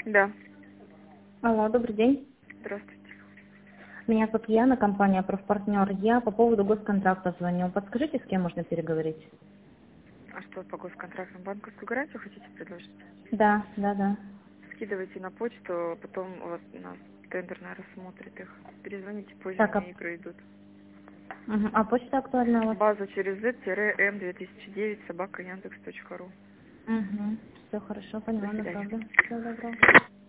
Да. Алло, добрый день. Здравствуйте. Меня зовут Яна, компания «Профпартнер». Я по поводу госконтракта звоню. Подскажите, с кем можно переговорить? А что по госконтрактам? Банковскую гарантию хотите предложить? Да. Скидывайте на почту, потом у вас на тендер, наверное, смотрит их. Перезвоните позже, Так, мне игры идут. а почта актуальна у вас? База через z-m2009 @yandex.ru. Все хорошо, До поняла, свидания. направлю. Всего доброго.